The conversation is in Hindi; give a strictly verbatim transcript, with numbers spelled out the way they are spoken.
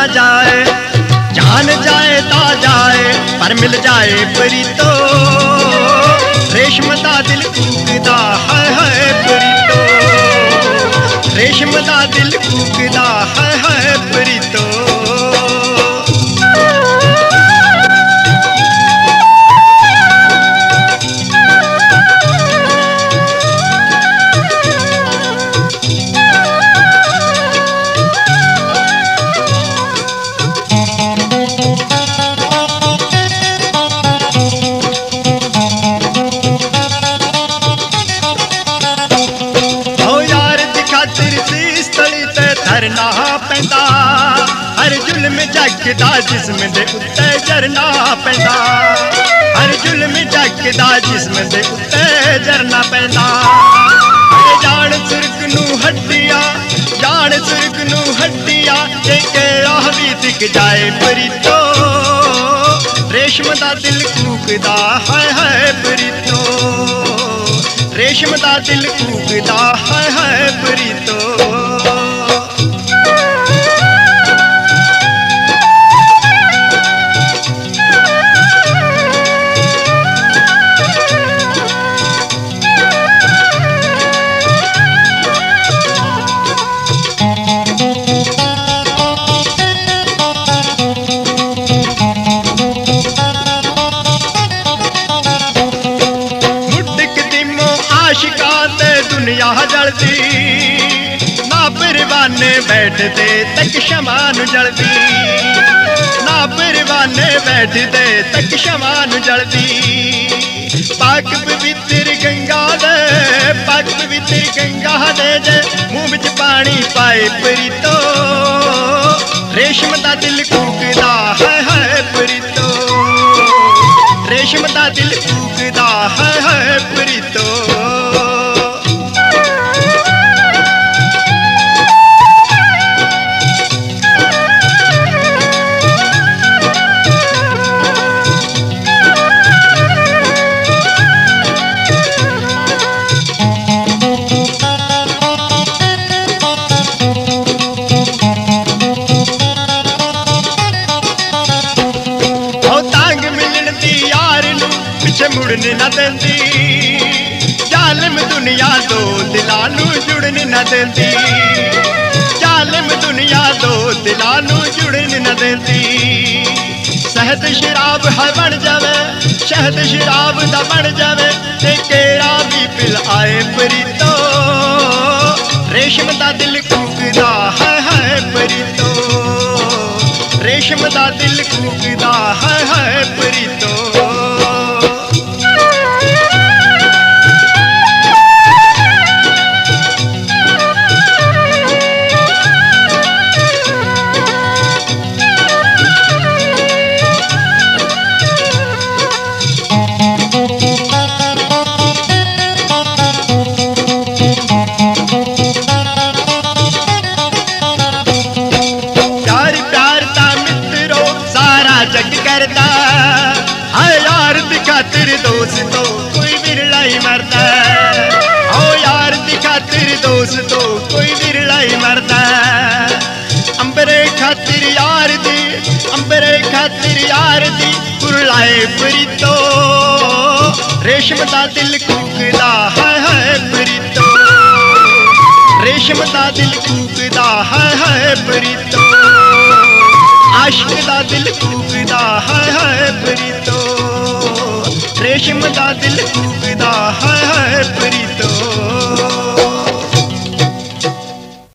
जाए, जान जाए ता जाए पर मिल जाए प्रीतो। रेशम दा दिल कूकदा है है प्रीतो, रेशम दा दिल कूकदा है है प्रीतो। धरना पैंदा हर जुल्म जगदा जिस्म दे उत्ते झरना पैंदा, हर जुल्म जगदा जिस्म दे उत्ते झरना पैंदा। जान सुर्ग नू हड्डियां, जान सुर्ग नू हड्डियां ते केड़ा भी दिख जाए प्रीतो। रेशम दा दिल कूकदा है है प्रीतो, रेशम दा दिल कूकदा है है प्रीतो। दुनिया जलदी ना परवाने बैठते तक शमान जलदी, ना परवाने बैठते तक शमान जलदी। पाक पवित्र गंगा दे, पाक पवित्र गंगा दे जे मुंह विच पानी पाए प्रीतो। रेशम दा दिल कूकदा है है प्रीतो, रेशम दा दिल कूकदा है है प्रीतो। मुड़न न देंदी जालिम दुनिया दो दिलां नू जुड़न न देंदी, जालिम दुनिया दो दिलां नू जुड़न न देंदी। शहद शराब है बन जावे, शहद शराब दा बन जावे ते केड़ा भी पिल आए प्रीतो। रेशम दा दिल कूकदा है है प्रीतो, रेशम दा दिल कूकदा है है प्रीतो। जग करदा है यार दी खातिर दोस्तों कोई बिरला ही मरदा, ओ यार दी खातिर दोस्तों कोई बिरला ही मरदा। अंबरे खातिर यार दी, अंबरे खातिर यार दी कुरलाए प्रीतो। रेशम दा दिल कूकदा है है प्रीतो, रेशम दा दिल कूकदा है है प्रीतो। आशिक दा दिल कूकदा है है प्रीतो, रेशम दा दिल कूकदा है है